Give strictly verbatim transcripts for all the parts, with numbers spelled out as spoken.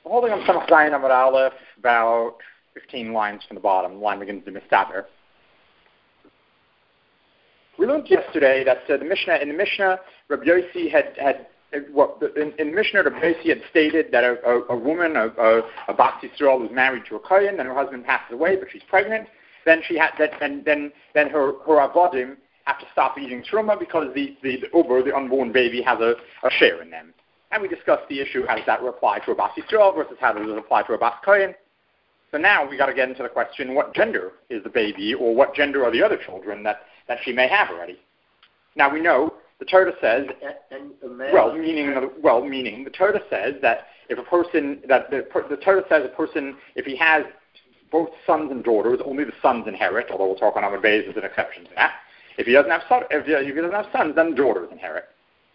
We're holding on Samach Zayin Amud Aleph, about fifteen lines from the bottom. The line begins with Mistaber. We learned yesterday that uh, the Mishnah, in the Mishnah, Rabbi Yossi had, had uh, well, in, in the Mishnah, Rabbi Yossi had stated that a, a, a woman, a, a, a Bas Yisrael, was married to a Kohen, then her husband passes away, but she's pregnant. Then she had, that, and then then her her avodim have to stop eating truma because the the, the uber, the unborn baby, has a, a share in them. And we discussed the issue: how does that apply to a Bas Yisrael versus how does it apply to a Bas Kohen? So now we got to get into the question: what gender is the baby, or what gender are the other children that, that she may have already? Now we know the Torah says, and, and well, meaning well, meaning the Torah says that if a person that the, the Torah says a person if he has both sons and daughters, only the sons inherit. Although we'll talk on Amud Beis as an exception to that. If he doesn't have son, if he doesn't have sons, then daughters inherit.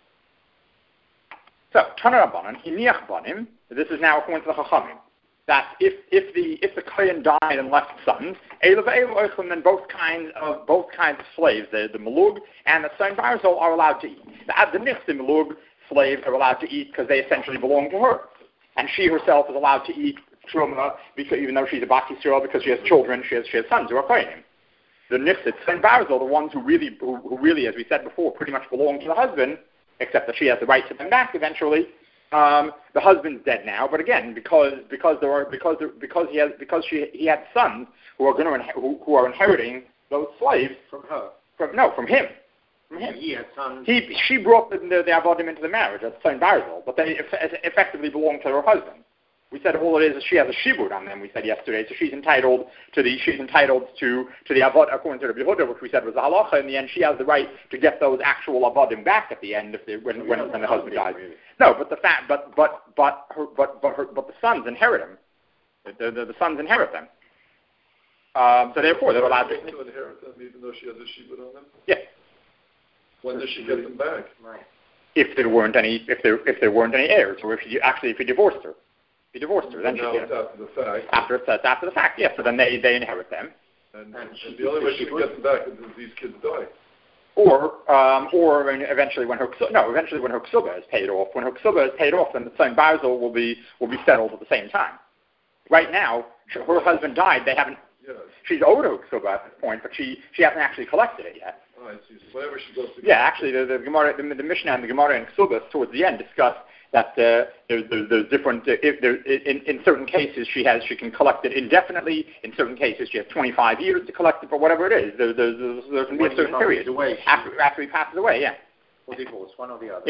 So Tana Rabbanan, Hiniach Banim. This is now according to the Chachamim. That if if the if the Kohen died and left sons, then both kinds of both kinds of slaves, the the Malug and the Son Barzol, are allowed to eat. The the Nifs Malug slaves are allowed to eat because they essentially belong to her, and she herself is allowed to eat truma because even though she's a Bas Yisrael, because she has children, she has she has sons who are Kohenim. The Nifs Son Barzol, the ones who really who, who really, as we said before, pretty much belong to the husband, except that she has the right to them back eventually. Um, the husband's dead now, but again, because because there are because there, because he has because she he had sons who are going to inher- who, who are inheriting those slaves from her. From no, from him. From him. He had sons. He she brought the the, the avodim into the marriage as son Barzil, but they eff- effectively belong to her husband. We said all it is is she has a shibud on them. We said yesterday, so she's entitled to the she's entitled to to the avod according to the Yehuda, which we said was the halacha. In the end, she has the right to get those actual avodim back at the end if they, when when, when the husband dies. No, but the fact, but but but her, but but her, but the sons inherit them. The, the, the sons inherit them. Um, so therefore, they're allowed to, to inherit them, even though she has a shibud on them. Yeah. When does she get them back? Right. If there weren't any, if there if there weren't any heirs, or if you actually if you divorced her. He divorced her. Then now she it's after the fact. After it's uh, after the fact, yes. So then they, they inherit them. And, and, and the only way she can get them back is if these kids die. Or um, or when eventually when her no eventually when her ksuba is paid off. When her ksuba is paid off, then the son Barzil will be will be settled at the same time. Right now, her husband died. They haven't. Yes. She's owed her ksuba at this point, but she she hasn't actually collected it yet. Oh, I see. So whenever she goes to yeah, actually, the the Gemara, the, the Mishnah and the Gemara and Ksubas towards the end discuss that uh, there's, there's, there's different. Uh, if there, in, in certain cases, she has she can collect it indefinitely. In certain cases, she has twenty-five years to collect it, but whatever it is, there, there's there's, there's going to be a certain period away, after after he passes away. Yeah. Or divorce, one or the other. Yeah.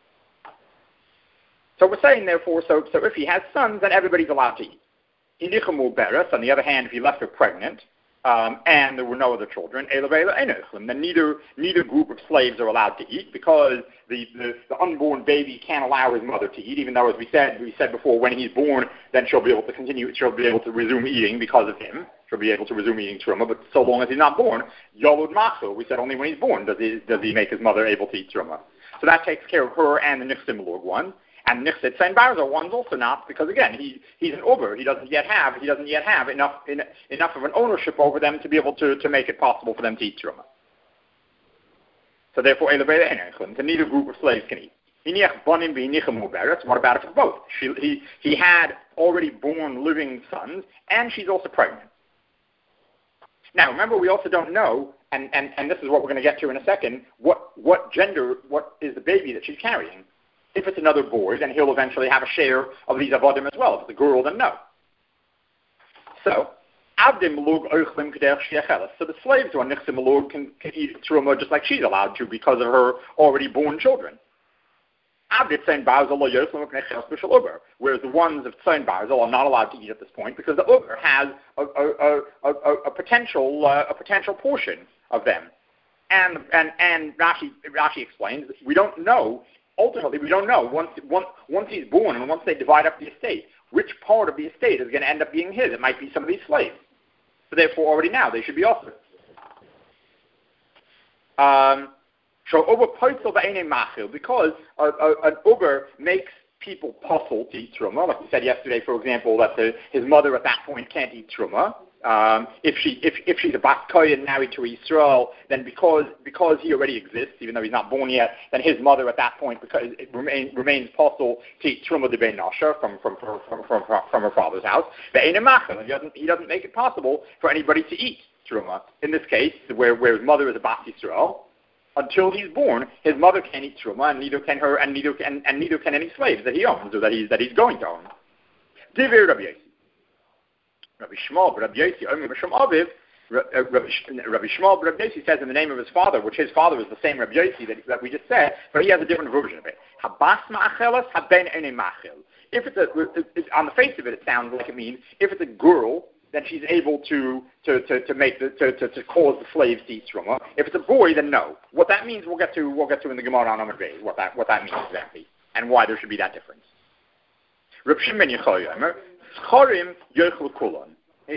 So we're saying, therefore, so so if he has sons, then everybody's allowed to eat. Inichamu beres. On the other hand, if he left her pregnant. Um, and there were no other children, then neither neither group of slaves are allowed to eat because the, the, the unborn baby can't allow his mother to eat, even though, as we said we said before, when he's born, then she'll be able to continue, she'll be able to resume eating because of him. She'll be able to resume eating truma, but so long as he's not born, yolud machzor. We said only when he's born does he does he make his mother able to eat truma. So that takes care of her and the nichsim log one. And Nichsit Sein Barzo one's also not, because again, he, he's an uber. He doesn't yet have he doesn't yet have enough in, enough of an ownership over them to be able to, to make it possible for them to eat truma. So therefore, so neither group of slaves can eat. What about if it's both? She, he he had already born living sons, and she's also pregnant. Now, remember, we also don't know, and, and, and this is what we're going to get to in a second. What what gender? What is the baby that she's carrying? If it's another boy, then he'll eventually have a share of these avodim as well. If it's a girl, then no. So, avdim malug oichlim k'derech she'echeles. So the slaves who are nichsim malug can, can eat truma just like she's allowed to because of her already born children. Avdim tzayin barzel lo yochlim k'neches b'shel uber. Whereas the ones of tzayin barzel are not allowed to eat at this point because the uber has a, a, a, a, a potential uh, a potential portion of them. And and and Rashi Rashi explains we don't know. Ultimately, we don't know, once, once, once he's born and once they divide up the estate, which part of the estate is going to end up being his. It might be some of these slaves. So therefore, already now, they should be offered. Um, so, because a, a, an uber makes people puzzle to eat truma. Like we said yesterday, for example, that the, his mother at that point can't eat truma. Um, if she if if she's a Bas Kohen married to Yisrael, then because because he already exists, even though he's not born yet, then his mother at that point, because it remain, remains possible to eat Truma de Ben Nasher from from from from, from, from her father's house. But he doesn't he doesn't make it possible for anybody to eat Truma. In this case, where where his mother is a Bas Yisrael, until he's born, his mother can't eat Truma, and neither can her, and neither can and neither can any slaves that he owns or that he's that he's going to own. Divir Rabbi Yossi. Rabbi Shmuel, but Rabbi Yossi, only Rabbi Shmuel, Rabbi Shmuel, but Rabbi Yossi says in the name of his father, which his father is the same Rabbi Yossi that, that we just said, but he has a different version of it. Habas ma'achelas, haben ene ma'achel. If it's a, it's, on the face of it, it sounds like it means if it's a girl, then she's able to to, to, to make the to, to, to cause the slaves to eat truma. If it's a boy, then no. What that means, we'll get to we'll get to in the Gemara on Amud Beis, what that what that means exactly, and why there should be that difference. Reb Shimon ben Yochai, Chorim yochel kulon.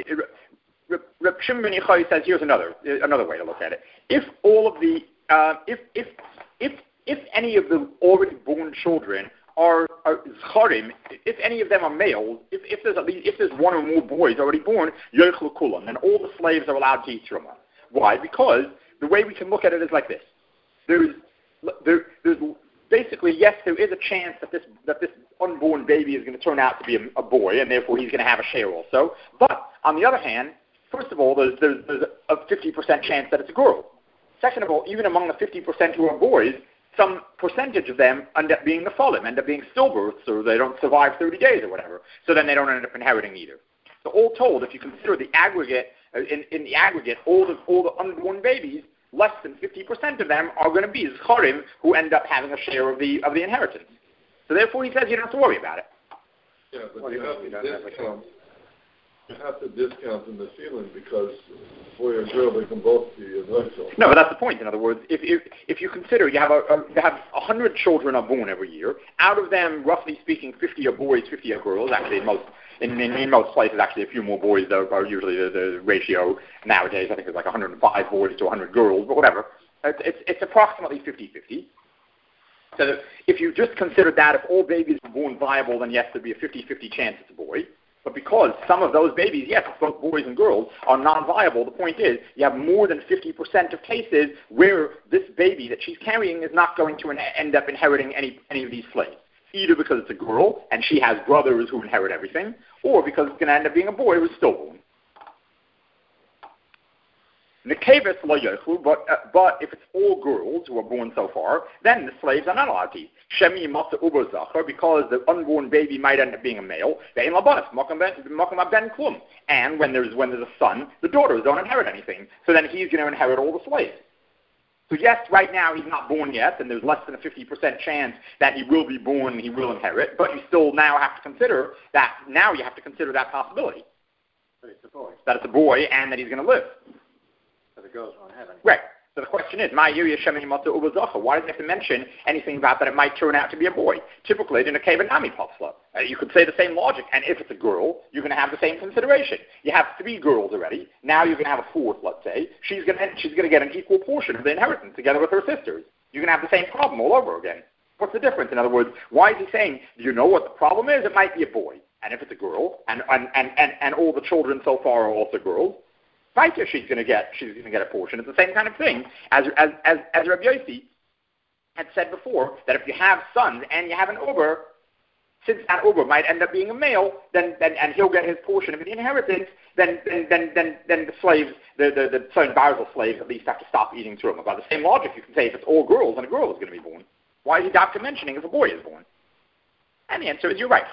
Reb Shimon ben Yochai says here's another another way to look at it. If all of the uh, if if if if any of the already born children are, are zcharim, if any of them are males, if, if there's at least if there's one or more boys already born, yochel kulon, then all the slaves are allowed to eat truma. Why? Because the way we can look at it is like this. There's there, there's basically, yes, there is a chance that this that this unborn baby is going to turn out to be a, a boy, and therefore he's going to have a share also. But on the other hand, first of all, there's, there's, there's a fifty percent chance that it's a girl. Second of all, even among the fifty percent who are boys, some percentage of them end up being the folim, end up being stillbirths, or they don't survive thirty days or whatever. So then they don't end up inheriting either. So all told, if you consider the aggregate, uh, in, in the aggregate, all the all the unborn babies, less than fifty percent of them are going to be zcharim who end up having a share of the of the inheritance. So therefore, he says you don't have to worry about it. Yeah, but Well, you, you have know, you to don't have discount. You have to discount in the feeling because boy or girl, they can both be intellectual. No, but that's the point. In other words, if if, if you consider you have a, a you have a hundred children are born every year, out of them, roughly speaking, fifty are boys, fifty are girls. Actually, in most in, in, in most places, actually, a few more boys are, are usually the, the ratio nowadays. I think it's like one hundred five boys to one hundred girls, but whatever. It's it's, it's approximately fifty-fifty. So that if you just consider that if all babies were born viable, then yes, there'd be a fifty-fifty chance it's a boy. But because some of those babies, yes, both boys and girls, are non-viable, the point is you have more than fifty percent of cases where this baby that she's carrying is not going to end up inheriting any, any of these slaves. Either because it's a girl and she has brothers who inherit everything, or because it's going to end up being a boy who's stillborn. Nekeves lo yochlu, but uh, but if it's all girls who are born so far, then the slaves are not allowed to eat. Shemi masa uber zachar, because the unborn baby might end up being a male. Ve'in labanis makam ben klum, and when there's when there's a son, the daughters don't inherit anything. So then he's going to inherit all the slaves. So yes, right now he's not born yet, and there's less than a fifty percent chance that he will be born and he will inherit. But you still now have to consider that. Now you have to consider that possibility. But it's a boy. That it's a boy and that he's going to live. So the girls won't have any. Right. So the question is, why does it have to mention anything about that it might turn out to be a boy? Typically, in a kevanami patzla, uh, you could say the same logic, and if it's a girl, you're going to have the same consideration. You have three girls already. Now you're going to have a fourth, let's say. She's going to she's going to get an equal portion of the inheritance together with her sisters. You're going to have the same problem all over again. What's the difference? In other words, why is he saying, do you know what the problem is? It might be a boy. And if it's a girl, and and, and, and, and all the children so far are also girls, right, she's going to get she's going to get a portion. It's the same kind of thing as as as, as Rabbi Yossi had said before, that if you have sons and you have an uber, since that uber might end up being a male, then, then and he'll get his portion of the inheritance. Then then then then, then the slaves, the the the son Barzil slaves, at least have to stop eating truma. By the same logic, you can say if it's all girls, then a girl is going to be born. Why is the doctor mentioning if a boy is born? And the answer is, you're right.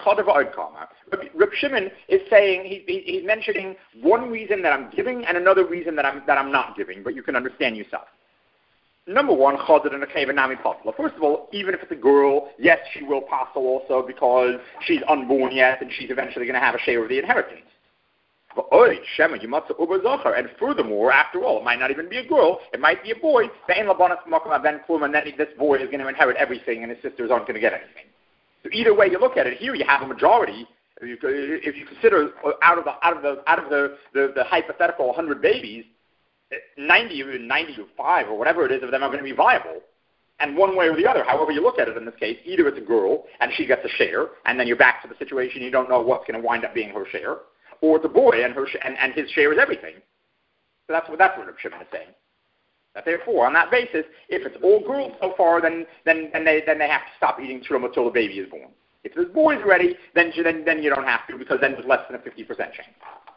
Reb Shimon is saying, he, he, he's mentioning one reason that I'm giving and another reason that I'm that I'm not giving, but you can understand yourself. Number one, Chadar and a Kevanami Pasla. First of all, even if it's a girl, yes, she will pasal also because she's unborn yet and she's eventually going to have a share of the inheritance. But oy, Shema, you must uber zocher. And furthermore, after all, it might not even be a girl, it might be a boy. And then this boy is going to inherit everything and his sisters aren't going to get anything. So either way you look at it, here you have a majority. If you, if you consider out of the out of the out of the, the, the hypothetical one hundred babies, ninety, ninety-five or whatever it is of them are going to be viable. And one way or the other, however you look at it in this case, either it's a girl and she gets a share, and then you're back to the situation you don't know what's going to wind up being her share, or it's a boy and her sh- and, and his share is everything. So that's what that's what Reb Shimon is saying. That therefore, on that basis, if it's all girls so far, then then then they then they have to stop eating truma until the baby is born. If there's boys already, then then then you don't have to, because then there's less than a fifty percent chance.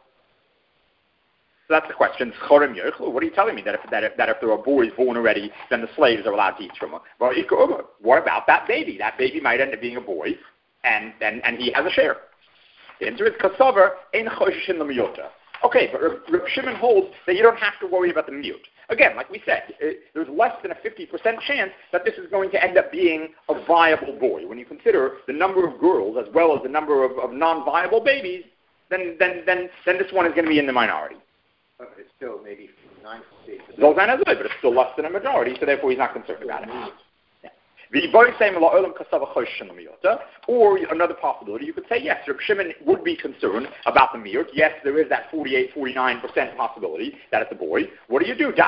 So that's the question. What are you telling me, that if, that if, that if there are boys born already, then the slaves are allowed to eat truma? Well, what about that baby? That baby might end up being a boy, and, and, and he has a share. The answer is kasavar ein choshishin l'miyota. Okay, but Reb Shimon holds that you don't have to worry about the miyut. Again, like we said, it, there's less than a fifty percent chance that this is going to end up being a viable boy. When you consider the number of girls as well as the number of, of non-viable babies, then, then, then, then this one is going to be in the minority. But it's still maybe nine percent. But it's still less than a majority, so therefore he's not concerned about it. Or another possibility, you could say, yes, Reb Shimon would be concerned about the miyut. Yes, there is that forty-eight, forty-nine percent possibility that it's a boy. What do you do?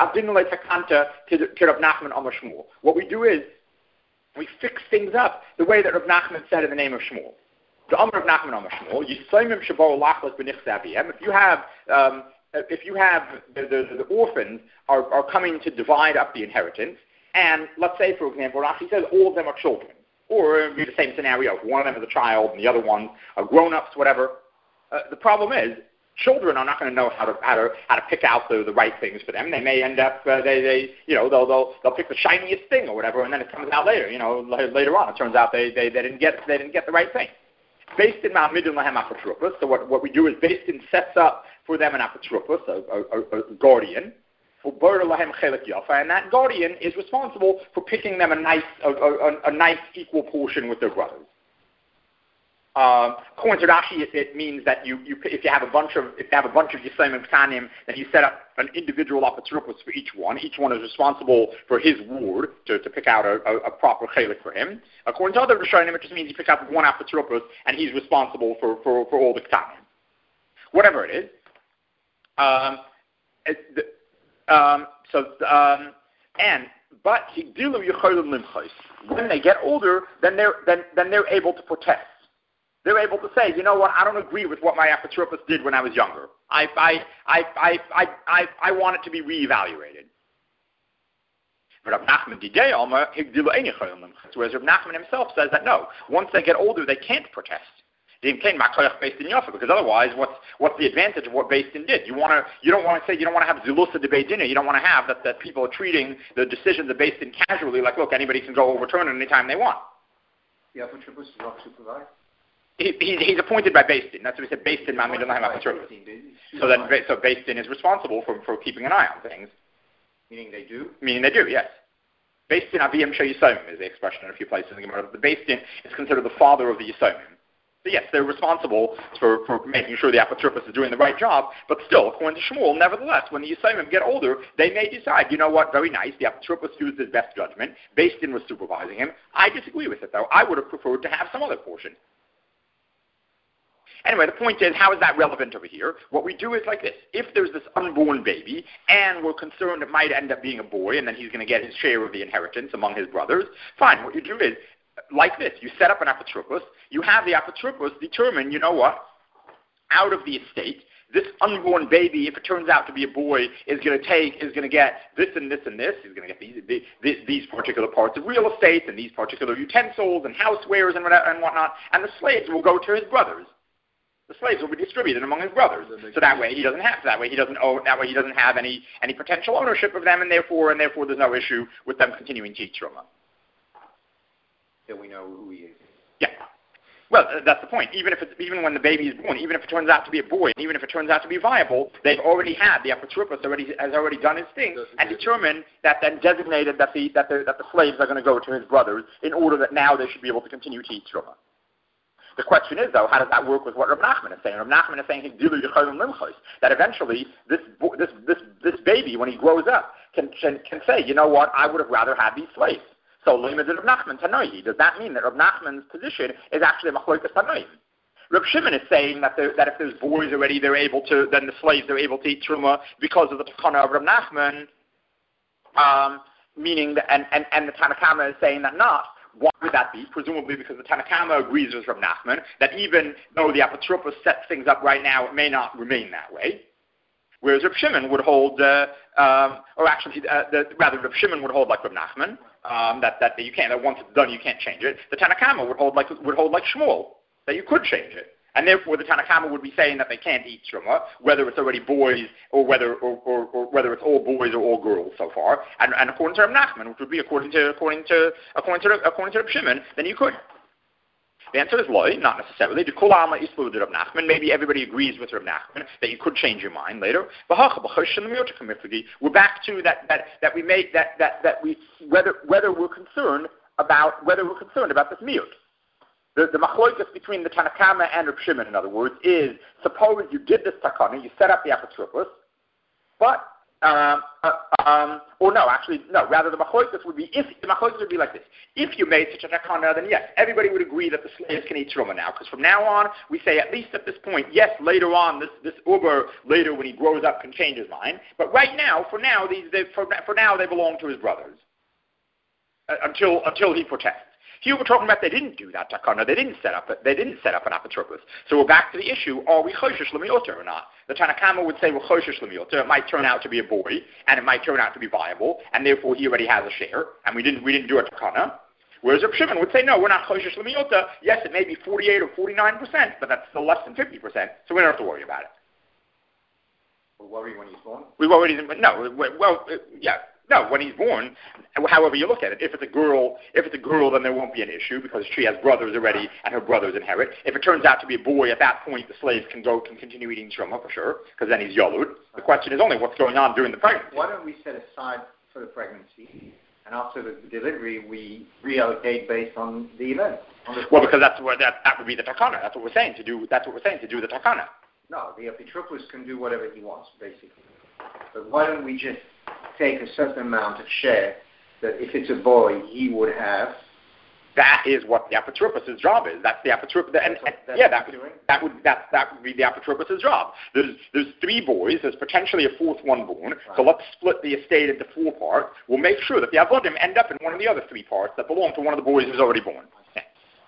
What we do is, we fix things up the way that Reb Nachman said in the name of Shmuel. If you have um, if you have the, the, the orphans are, are coming to divide up the inheritance, and let's say, for example, Rashi says all of them are children, or it would be the same scenario. One of them is a child, and the other ones are grown-ups, whatever. Uh, the problem is, children are not going to know how to how to how to pick out the, the right things for them. They may end up uh, they they you know they'll they'll they'll pick the shiniest thing or whatever, and then it comes out later. You know, later on it turns out they they, they didn't get they didn't get the right thing. Based in Ma'amidin Lahem Apotropos, so what, what we do is based in sets up for them an Apotropos, a, a, a, a guardian, for Bar Lahem Chelik Yafa, and that guardian is responsible for picking them a nice a, a, a nice equal portion with their brothers. Um, according to Rashi, it, it means that you, you if you have a bunch of if you have a bunch of Yisraelim Ktanim, then you set up an individual apotropos for each one. Each one is responsible for his ward to, to pick out a, a, a proper chelik for him. According to other Rishonim, it just means you pick out one apotropos and he's responsible for, for, for all the Ktanim. Whatever it is. Um, it, the, um, so um, and but when they get older, then they're then then they're able to protest. They're able to say, you know what, I don't agree with what my apotropos did when I was younger. I, I, I, I, I, I, I want it to be reevaluated. Whereas Rav Nachman himself says that no, once they get older, they can't protest. Because otherwise, what's what's the advantage of what Beis Din did? You want to, you don't want to say, you don't want to have zilusa de Beis Din. You don't want to have that, that people are treating the decisions of Beis Din casually, like, look, anybody can go overturn it anytime they want. The apotropos is not supervised. He, he, he's appointed by Beis Din. That's what we said. Beis Din, Mamid, and Apotropos. So then, so Beis Din is responsible for, for keeping an eye on things. Meaning they do. Meaning they do. Yes. Beis Din Aviyim Sheyisomim is the expression in a few places in the Gemara. The Beis Din is considered the father of the Yisomim. So yes, they're responsible for, for making sure the apotropos is doing the right job. But still, according to Shmuel, nevertheless, when the Yisomim get older, they may decide, you know what, very nice. The apotropos used his best judgment. Beis Din was supervising him. I disagree with it, though. I would have preferred to have some other portion. Anyway, the point is, how is that relevant over here? What we do is like this. If there's this unborn baby, and we're concerned it might end up being a boy, and then he's going to get his share of the inheritance among his brothers, fine. What you do is, like this. You set up an apotropos. You have the apotropos determine, you know what, out of the estate, this unborn baby, if it turns out to be a boy, is going to take, is going to get this and this and this. He's going to get these, these, these particular parts of real estate, and these particular utensils, and housewares, and whatnot, and whatnot, and the slaves will go to his brothers. The slaves will be distributed among his brothers, so that way he doesn't have. That way he doesn't own. That way he doesn't have any any potential ownership of them, and therefore and therefore there's no issue with them continuing to eat truma. So we know who he is. Yeah. Well, that's the point. Even if it's, even when the baby is born, even if it turns out to be a boy, and even if it turns out to be viable, they've already had the apotropos already has already done his thing and determined that then designated that the that the that the slaves are going to go to his brothers in order that now they should be able to continue to eat truma. The question is, though, how does that work with what Rav Nachman is saying? Rav Nachman is saying that eventually this this this this baby, when he grows up, can can, can say, you know what, I would have rather had these slaves. So Rav Nachman Tanoi. Does that mean that Rav Nachman's position is actually Machlokas Tanoim? Rav Shimon is saying that that if there's boys already, they're able to, then the slaves are able to eat truma because of the Takana of Rav Nachman. Um, meaning that, and and and the Tanakama is saying that not. Why would that be? Presumably because the Tanakama agrees with Rav Nachman that even though the Apotropos sets things up right now, it may not remain that way. Whereas Rav Shimon would hold, uh, um, or actually, uh, the, rather Rav Shimon would hold like Rav Nachman, um, that, that you can't, that once it's done, you can't change it. The Tanakama would hold like would hold like Shmuel, that you could change it. And therefore, the Tanakama would be saying that they can't eat truma, whether it's already boys or whether or, or, or whether it's all boys or all girls so far. And, and according to Rav Nachman, which would be according to according to according to according to Rav Shimon, then you could. The answer is loy, not necessarily. The kol alma islu de Rav Nachman. Maybe everybody agrees with Rav Nachman that you could change your mind later. We're back to that that that we make that that that we whether whether we're concerned about whether we're concerned about this miut. The, the machloikas between the Tanakama and Reb Shimon, in other words, is suppose you did this takana, you set up the apotropos, but um, uh, um, or no, actually no. Rather, the machloikas would be if the machloikas would be like this: if you made such a takana, then yes, everybody would agree that the slaves can eat truma now, because from now on we say at least at this point, yes, later on this this uber later when he grows up can change his mind, but right now, for now, these they, for for now they belong to his brothers uh, until until he protests. Here we're talking about they didn't do that takana. They didn't set up. They didn't set up an apotropos. So we're back to the issue: are we choshesh l'miota or not? The Tanakama would say we're choshesh l'miota. It might turn out to be a boy, and it might turn out to be viable, and therefore he already has a share, and we didn't we didn't do a takana. Whereas Reb Shimon would say no, we're not choshesh l'miota. Yes, it may be forty-eight or forty-nine percent, but that's still less than fifty percent. So we don't have to worry about it. We'll worry when he's born. We've already no. Well, yeah. No, when he's born, however you look at it, if it's a girl, if it's a girl, then there won't be an issue because she has brothers already, and her brothers inherit. If it turns out to be a boy, at that point the slaves can go can continue eating truma for sure, because then he's yolud. The question is only what's going on during the pregnancy. Why don't we set aside for the pregnancy, and after the delivery we reallocate based on the event? On the well, because that's what that that would be the takana. That's what we're saying to do. That's what we're saying to do the takana. No, the apotropos can do whatever he wants, basically. But why don't we just take a certain amount of share that if it's a boy, he would have? That is what the apotropos' job is. That's the apotropos. And, and, yeah, that would, that would that that would be the apotropos' job. There's there's three boys. There's potentially a fourth one born. Right. So let's split the estate into four parts. We'll make sure that the avodim end up in one of the other three parts that belong to one of the boys who's already born. Yeah.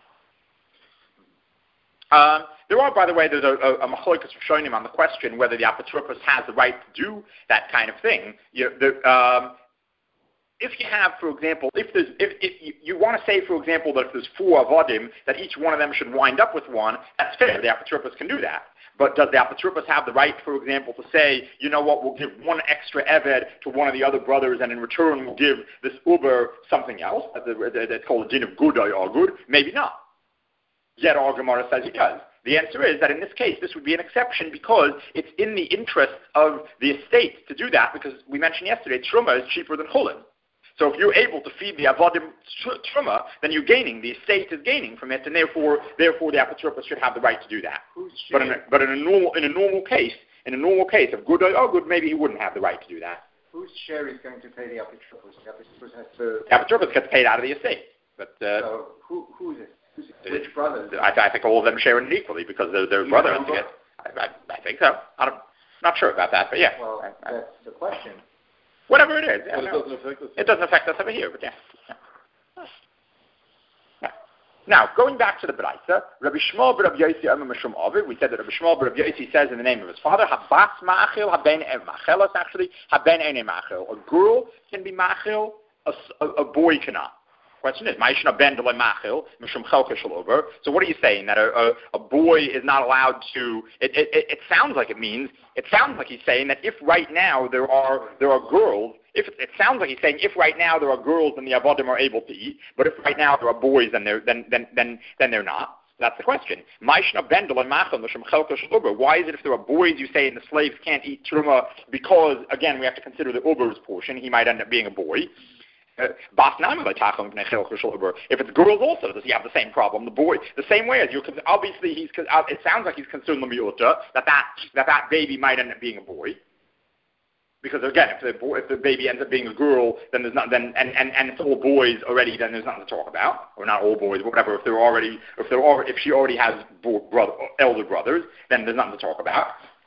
Um, there are, by the way, there's a, a, a machlokas Rishonim on the question whether the apotropos has the right to do that kind of thing. You, the, um, if you have, for example, if there's, if, if you, you want to say, for example, that if there's four avodim, that each one of them should wind up with one, that's fair. The apotropos can do that. But does the apotropos have the right, for example, to say, you know what, we'll give one extra eved to one of the other brothers, and in return we'll give this uber something else? That's called a din of good or good. Maybe not. Yet our Gemara says he does. The answer is that in this case, this would be an exception because it's in the interest of the estate to do that, because we mentioned yesterday, truma is cheaper than chulin. So if you're able to feed the avodim truma, then you're gaining. The estate is gaining from it, and therefore, therefore the apotropos should have the right to do that. But in a, but in a normal in a normal case, in a normal case of good or good, maybe he wouldn't have the right to do that. Whose share is going to pay the apotropos? The apotropos has to. The apotropos gets paid out of the estate. But uh, so who who is it? Which brothers? I, I think all of them share it equally because they're, they're brothers. To get, I, I, I think so. I'm not sure about that, but yeah. Well, I, I, that's the question. Whatever it is. Yeah, but no. it doesn't affect us. It doesn't affect us over here, but yeah. yeah. Now, going back to the Braisa, Rabbi Shmuel Rabbi Yossi Omer Mishum Ovid, we said that Rabbi Shmuel Rabbi Yossi says in the name of his father, Habas Ma'achil, Haben Machelos actually, Haben Eine Ma'achil. A girl can be Ma'achil, a, a, a boy cannot. Question is, so what are you saying? That a, a, a boy is not allowed to, it, it, it sounds like it means, it sounds like he's saying that if right now there are there are girls, if it sounds like he's saying if right now there are girls then the avodim are able to eat, but if right now there are boys then they're, then, then, then, then they're not. That's the question. Why is it if there are boys you say and the slaves can't eat truma because, again, we have to consider the uber's portion, he might end up being a boy. Uh, if it's girls also, does he have the same problem? The boy, the same way as you, obviously he's, it sounds like he's concerned that that, that that baby might end up being a boy. Because again, if the boy, if the baby ends up being a girl, then there's not, then, and, and, and it's all boys already, then there's nothing to talk about. Or not all boys, but whatever, if they're already, if they're already, if she already has brother, elder brothers, then there's nothing to talk about.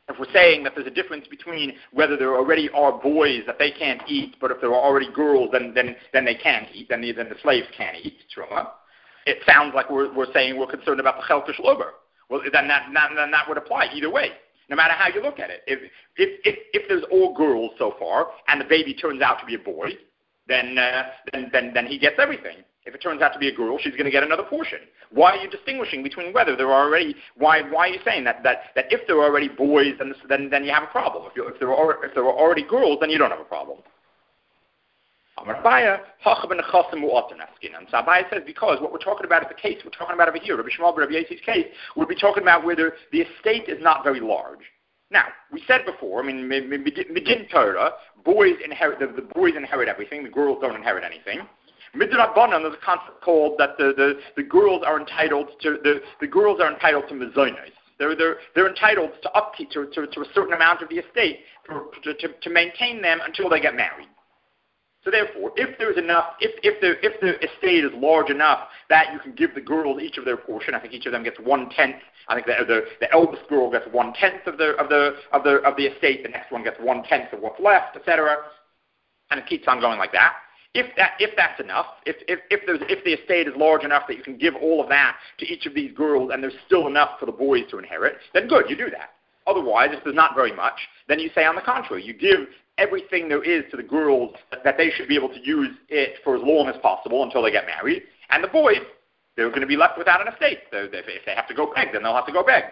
if we're saying that there's a difference between whether there already are boys that they can't eat, but if there are already girls, then then, then they can eat, then the, then the slaves can't eat truma. It sounds like we're, we're saying we're concerned about the chelkish lober. Well, then that, that, then that would apply either way, no matter how you look at it. If, if, if, if there's all girls so far, and the baby turns out to be a boy, then, uh, then, then, then he gets everything. If it turns out to be a girl, she's going to get another portion. Why are you distinguishing between whether there are already, why, why are you saying that, that, that if there are already boys, then, then, then you have a problem. If, you, if, there are, if there are already girls, then you don't have a problem. And so Abaye says, because what we're talking about is the case we're talking about over here, Rabbi Shmuel, Rabbi Yossi's case, we'll be talking about whether the estate is not very large. Now, we said before, I mean, Midin Torah, boys inherit, the, the boys inherit everything, the girls don't inherit anything. Midrabanan, there's a concept called that the, the, the girls are entitled to, the, the girls are entitled to mezonos. They're, they're, they're entitled to upkeep, to, to, to a certain amount of the estate to, to, to maintain them until they get married. So therefore, if there's enough, if, if, the, if the estate is large enough that you can give the girls each of their portion, I think each of them gets one-tenth, I think the, the, the eldest girl gets one-tenth of the, of, the, of, the, of the estate, the next one gets one-tenth of what's left, et cetera, and it keeps on going like that. If that, if that's enough, if, if, if, there's, if the estate is large enough that you can give all of that to each of these girls and there's still enough for the boys to inherit, then good, you do that. Otherwise, if there's not very much, then you say on the contrary, you give everything there is to the girls that they should be able to use it for as long as possible until they get married, and the boys, they're going to be left without an estate. So if they have to go beg, then they'll have to go beg.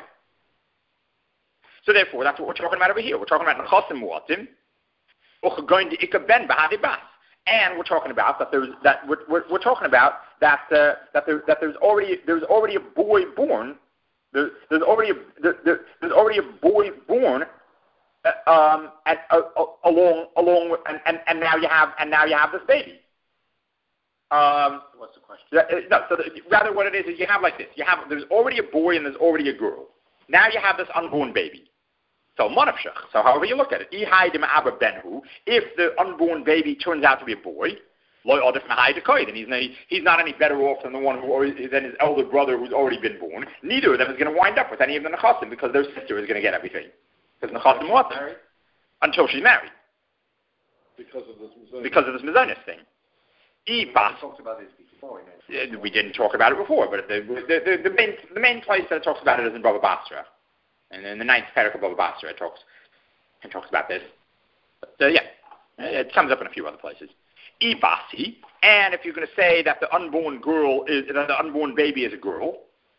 So therefore, that's what we're talking about over here. We're talking about Nechasim Muatim, going to Ikaben Bahadi Bas. And we're talking about that there's that we're, we're, we're talking about that uh, that there that there's already there's already a boy born. There, there's already a, there, there, there's already a boy born uh, um, at, uh, uh, along along with, and, and, and now you have and now you have this baby. Um, What's the question? Uh, no, so the, rather what it is is you have like this. You have there's already a boy and there's already a girl. Now you have this unborn baby. So monafshach. So however you look at it, if the unborn baby turns out to be a boy, then he's not, he's not any better off than the one who already, than his elder brother who's already been born. Neither of them is going to wind up with any of the nechasim because their sister is going to get everything. Because nechasim wants it until she's married. Because of this mizonos. Because of this mizonos thing. We talked about this before. We didn't talk about it before, but the the, the, the main the main place that it talks about it is in Baba Basra. And in the ninth parak of Baba Basra, it talks, it talks about this. But, uh, yeah, it comes up in a few other places. Ibasi, and if you're going to say that the unborn girl is, that the unborn baby is a girl,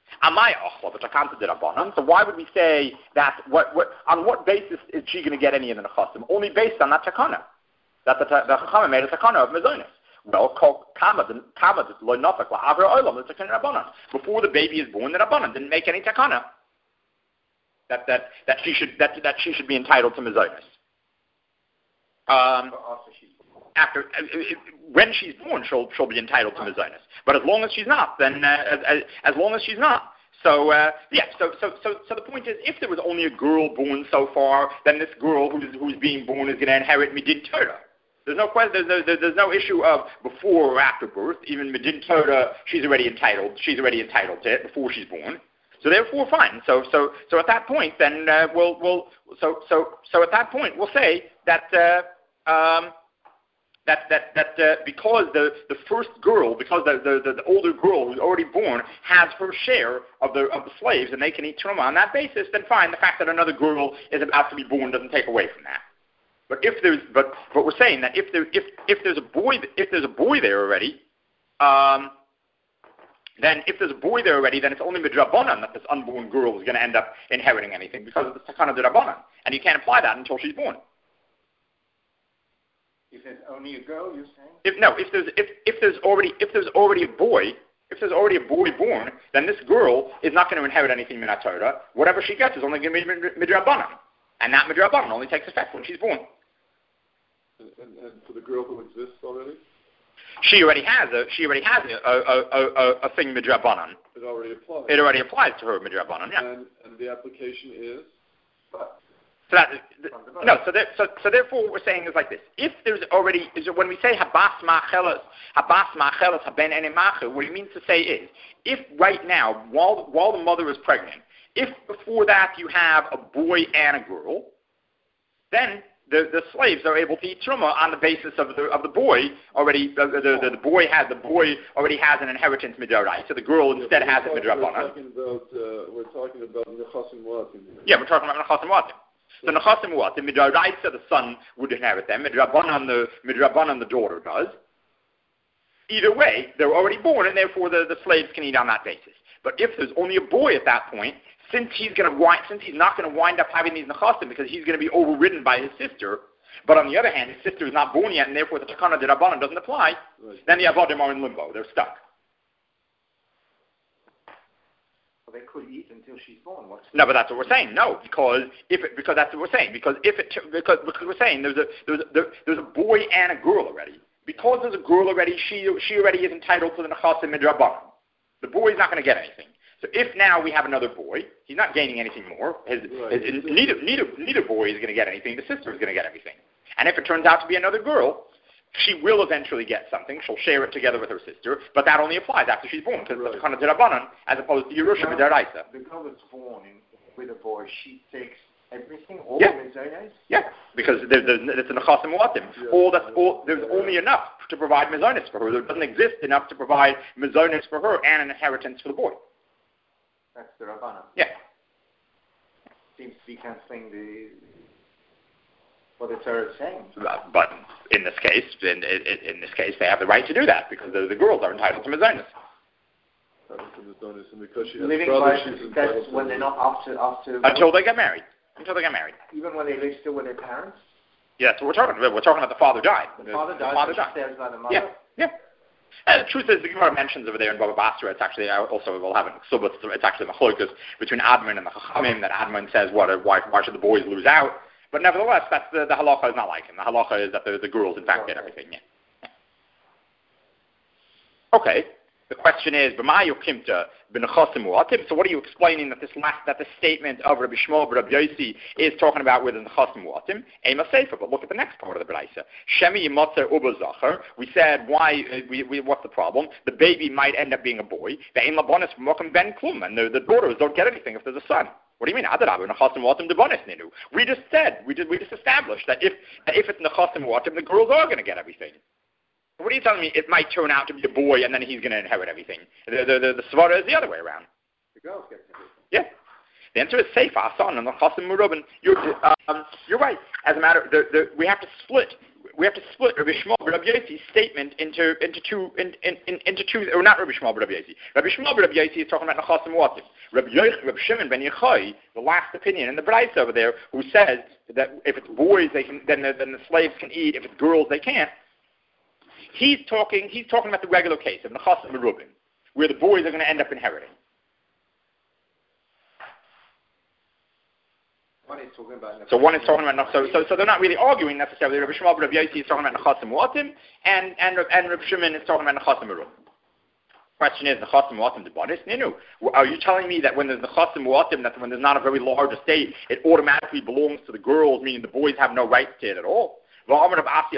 so why would we say that, what, what, on what basis is she going to get any of the nechasim? Only based on that takana. That the, the chachama made a takana of mezonos. Well, before the baby is born, the Rabbanan didn't make any takana. That, that, that she should that, that she should be entitled to mezonos. Um, after uh, when she's born, she'll she'll be entitled to mezonos. But as long as she's not, then uh, as, as long as she's not. So uh, yeah. So so so so the point is, if there was only a girl born so far, then this girl who's who's being born is going to inherit midin Torah. There's no question. There's no, there's no issue of before or after birth. Even midin Torah, she's already entitled. She's already entitled to it before she's born. So therefore, fine. So so so at that point, then uh, we'll we'll so so so at that point we'll say that uh, um, that that that uh, because the, the first girl, because the, the the older girl who's already born has her share of the of the slaves, and they can eat truma on that basis, then fine. The fact that another girl is about to be born doesn't take away from that. But if there's but but we're saying that if there if if there's a boy if there's a boy there already. Um, Then, if there's a boy there already, then it's only midrabanan that this unborn girl is going to end up inheriting anything because of the takana d'Rabbanan, and you can't apply that until she's born. If there's only a girl, you're saying? If no, if there's if, if there's already if there's already a boy, if there's already a boy born, then this girl is not going to inherit anything min Torah. Whatever she gets is only going to be midrabanan, and that midrabanan only takes effect when she's born. And, and, and for the girl who exists already. She already has a she already has a a, a, a, a thing midrabanan. It already applies. It already applies to her midrabanan. Yeah. And, and the application is. But So that no. So there, so so therefore, what we're saying is like this: if there's already is when we say habas ma'chelas habas ma'chelas haben enemacher, what it means to say is if right now while while the mother is pregnant If before that you have a boy and a girl, then the, the slaves are able to eat truma on the basis of the of the boy already. The, the, the, the boy has the boy already has an inheritance midorai, so the girl instead yeah, has it midrabanan. We're talking about uh, we're talking about nechasim muatim. Yeah, we're talking about nechasim muatim. So nechasim muatim midorai, so the son would inherit them. Midrabanan the midrabanan the daughter does. Either way, they're already born, and therefore the, the slaves can eat on that basis. But if there's only a boy at that point, since he's going to wind, since he's not going to wind up having these nechasim because he's going to be overridden by his sister, but on the other hand, his sister is not born yet, and therefore the takana de rabbanan doesn't apply, right. Then the avodim are in limbo. They're stuck. Well, they could eat until she's born. What's no, but that's what we're saying. No, because if it, because that's what we're saying. Because if it because because we're saying there's a there's a, there, there's a boy and a girl already. Because there's a girl already, she she already is entitled to the nechasim midrabanan. The boy's not going to get anything. So if now we have another boy, he's not gaining anything more. His, right. his, neither, neither, neither boy is going to get anything. The sister is going to get everything. And if it turns out to be another girl, she will eventually get something. She'll share it together with her sister, but that only applies after she's born, because it's kind of Rabbanan, as opposed to Yerusha B'Daraisa. The girl that's born in, with a boy, she takes everything, all yeah. the mizonos? Yeah, because there's, there's, it's a nechasim muatim. Yeah. All that's all. There's only enough to provide mizonos for her. There doesn't exist enough to provide mizonos for her and an inheritance for the boy. That's the Rabbanan. Yeah. Seems to be cancelling the what the Torah is saying. But in this case, in, in, in this case, they have the right to do that because the, the girls are entitled to mizonos. Because she has Living brothers, by, she's that's entitled when to they're not after after until they get married. Until they get married. Even when they live still with their parents. Yeah, that's what we're talking about. We're talking about the father died. The, the father the died. Father She died. stays by the mother. Yeah, yeah. And the truth is, the Gemara mentions over there in Baba Basra, it's actually also we'll have it in Ksubot, it's actually machlokas between Admon and the Chachamim, that Admon says, what, why, why should the boys lose out? But nevertheless, that's the, the halacha is not like him. The halacha is that the, the girls, in fact, get everything. Yeah. yeah. Okay. The question is, b'mayu kimta b'nechasim muatim. So what are you explaining that this last, that the statement of Rabbi Shmuel Rabbi Yossi is talking about with the nechasim muatim? Ema sefer. But look at the next part of the brayso. Shemi yimotzer uba zacher. We said why? We, we, what's the problem? The baby might end up being a boy. Ve'en labonis v'mokim ben klum, and the, the daughters don't get anything if there's a son. What do you mean? We just said, we just we just established that if that if it's nechasim muatim, the girls are going to get everything. What are you telling me? It might turn out to be a boy, and then he's going to inherit everything. The the the, the svara is the other way around. The girls get everything. Yeah. The answer is safe. Asan and the chasim murubin. You're um, you're right. As a matter, the, the we have to split. We have to split Rabbi Shmuel Rabbi Yossi's statement into into two in, in, in, into two. Or not Rabbi Shmuel Rabbi Yossi. Rabbi Shmuel Rabbi Yossi is talking about nechasim muatim. Rabbi Yoch, Rabbi Shimon ben Yochai, the last opinion in the brayso over there, who says that if it's boys, they can then the, then the slaves can eat. If it's girls, they can't. He's talking. He's talking about the regular case of nechasim merubin, where the boys are going to end up inheriting. One is talking about. So one is talking about so so so they're not really arguing necessarily. Rabbi Shmuel Rabbi Yossi is talking about nechasim muatim, and and and Rabbi Shimon is talking about nechasim merubin. Question is nechasim muatim debanis ninu. Are you telling me that when there's nechasim muatim, that when there's not a very large estate, it automatically belongs to the girls, meaning the boys have no rights to it at all? What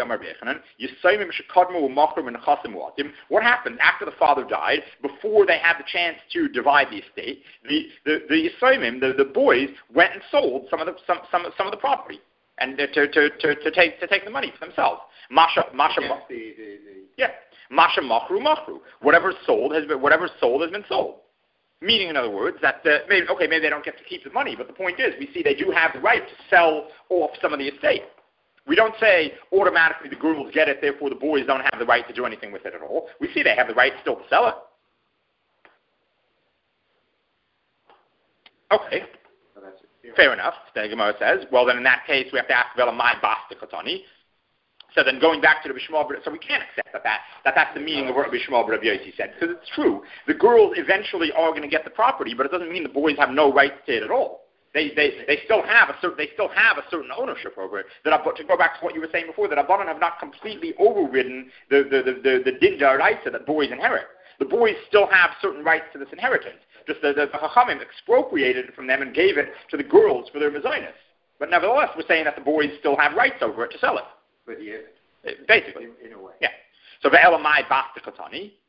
happened after the father died, before they had the chance to divide the estate? The the the Yisraelim, the, the boys, went and sold some of the some some, some of the property, and to to, to, to take to take the money for themselves. Masha Masha yes, the, the, the, yeah Masha Machru Machru. Whatever's sold has been whatever's sold has been sold. Meaning, in other words, that uh, maybe okay maybe they don't get to keep the money, but the point is we see they do have the right to sell off some of the estate. We don't say automatically the girls get it, therefore the boys don't have the right to do anything with it at all. We see they have the right still to sell it. Okay, fair enough. The Gemara says, well then in that case we have to ask Velamai Basta Kotani. So then going back to the Bishmal, so we can't accept that, that, that that's the meaning of what Bishmal Rabbi Yossi said, because it's true. The girls eventually are going to get the property, but it doesn't mean the boys have no rights to it at all. They, they, they still have a certain they still have a certain ownership over it. That to go back to what you were saying before, that Abanon have not completely overridden the the the the, the din daraisa that boys inherit. The boys still have certain rights to this inheritance. Just the, the, the Chachamim expropriated it from them and gave it to the girls for their mezainis. But nevertheless, we're saying that the boys still have rights over it to sell it. But yeah, Basically, in, in a way. Yeah. So ve'elamai basta katani.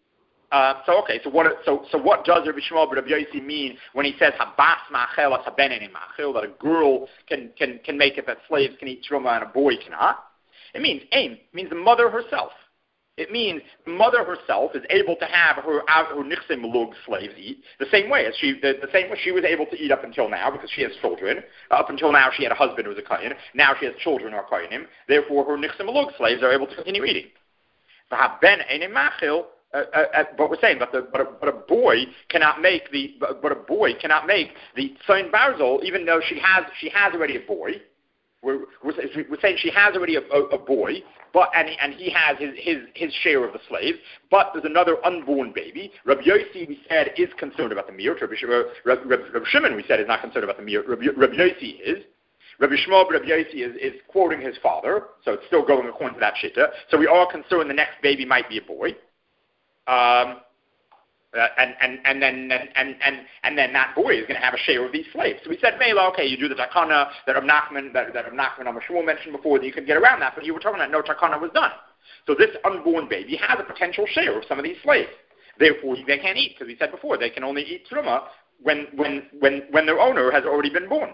Uh, so okay, so what so so what does Rabbi Shmuel Rabbi Yossi mean when he says habas ma'achel haben ein ma'achel, that a girl can can can make it that slaves can eat truma and a boy cannot? It means aim. It means the mother herself. It means the mother herself is able to have her her nichsim lug slaves eat the same way as she the, the same way she was able to eat up until now because she has children. Uh, up until now she had a husband who was a kohen. Now she has children who are kohenim. Therefore her nichsim lug slaves are able to continue eating. Haben ein ma'achel. Uh, uh, uh, but we're saying, but, the, but, a, but a boy cannot make the, but, but a boy cannot make the Tzayin Barzel, even though she has she has already a boy. We're, we're, we're saying she has already a, a, a boy, but and he, and he has his, his his share of the slaves. But there's another unborn baby. Rabbi Yossi, we said, is concerned about the miut. Rabbi, Rabbi, Rabbi, Rabbi Shimon, we said, is not concerned about the miut. Rabbi, Rabbi Yossi is. Rabbi Shmuel Rabbi Yossi is, is quoting his father, so it's still going according to that shitta. So we are concerned the next baby might be a boy. Um, uh, and, and, and then and, and, and, and then that boy is going to have a share of these slaves. So we said, Mela, okay, you do the takana that Rav Nachman, that, that Rav Nachman Amar Shmuel mentioned before, that you could get around that, but you were talking about no takana was done. So this unborn baby has a potential share of some of these slaves. Therefore, they can't eat, because we said before, they can only eat truma when, when, when, when their owner has already been born.